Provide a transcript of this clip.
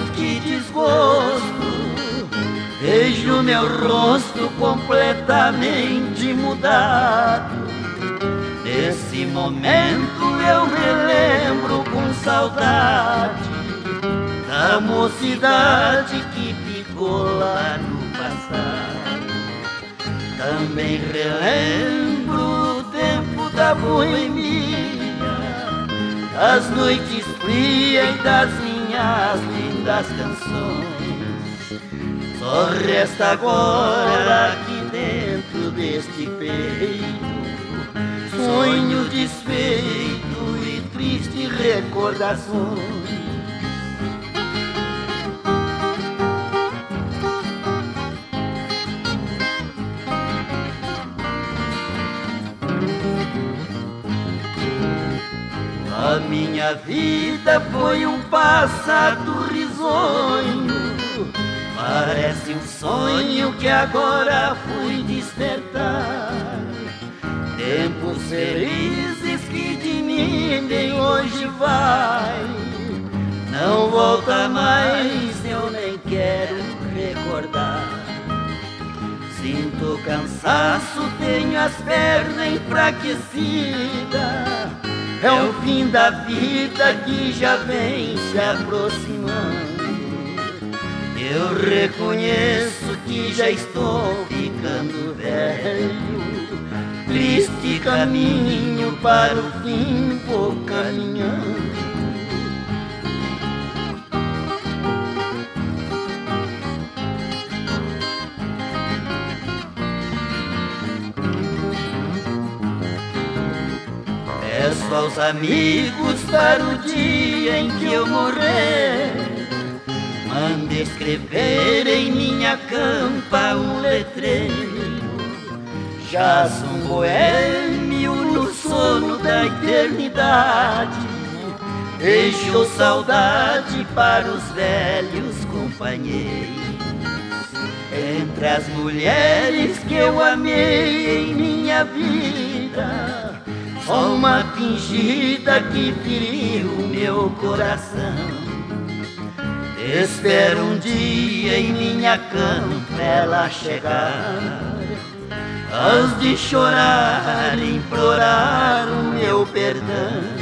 que desgosto. Vejo meu rosto completamente mudado. Nesse momento eu me lembro com saudade da mocidade que ficou lá no passado. Também relembro o tempo da boemia, das noites frias e das minhas lindas canções. Só resta agora aqui dentro deste peito sonho desfeito e tristes recordações. A minha vida foi um passado risonho, parece um sonho que agora fui despertar. Tempos felizes que de mim nem hoje vai, não volta mais, eu nem quero recordar. Sinto cansaço, tenho as pernas enfraquecidas. É o fim da vida que já vem se aproximando. Eu reconheço que já estou ficando velho. Triste caminho para o fim vou caminhando. Peço aos amigos para o dia em que eu morrer, mande escrever em minha campa um letreiro. Já sou um boêmio no sono da eternidade, deixo saudade para os velhos companheiros. Entre as mulheres que eu amei em minha vida, só uma fingida que feriu meu coração. Espero um dia em minha campa ela chegar, aos de chorar, implorar o meu perdão.